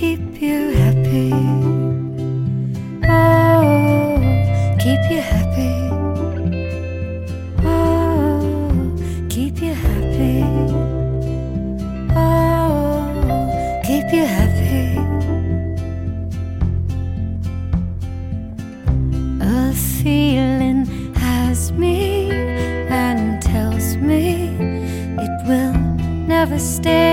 keep you happy. Oh, keep you happy. Oh, keep you happy. Oh, keep you happy. A feeling has me and tells me it will never stay.